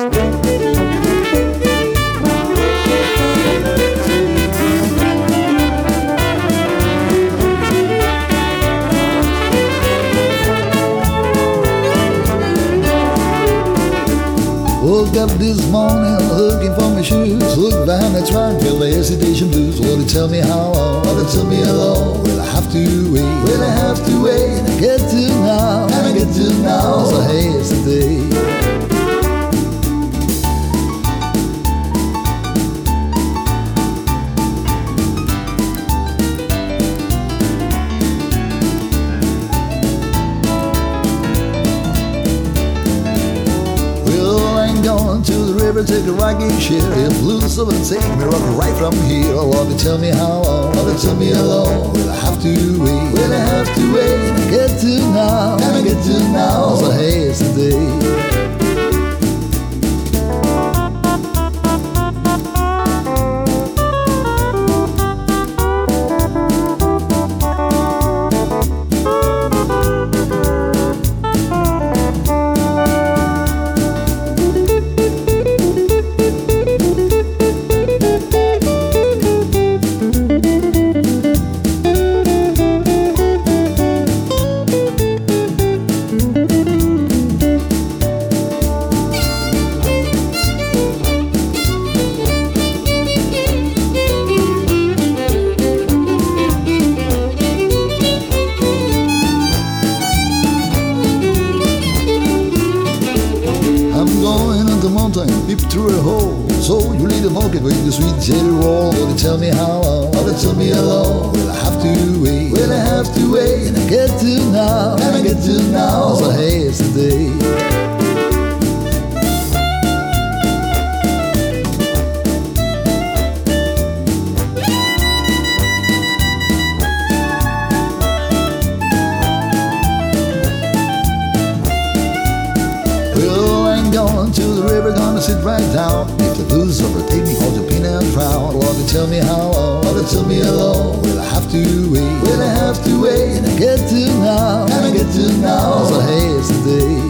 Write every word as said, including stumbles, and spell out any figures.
Woke up this morning looking for my shoes. Look behind the trunk, feel the hesitation blues. Will you tell me how long? Will you tell me how long? Will I have to wait? Will I have to wait? And I get to now, and I get to now. So hey, it's the day. Going to the river, take a rocking share. If loose over and take me rock right from here. Oh, will you tell me how long? Will you tell me how long? Will I have to wait? Will I have to wait? And I get to now, and I get to now. So hey, it's the day. Peep through a hole, so you lead a market with the sweet jelly roll. Will you tell me how long? Will you tell me how long? Will I have to wait? Will I have to wait? And I get to now, and I get to now. So hey, it's the day. Going to the river, gonna sit right down. If the blues overtake me, hold your pin and frown. Will you tell me how long? Will you tell me how long? Will I have to wait? Will I have to wait? And I get to now, and I get to now. So hey, it's the day.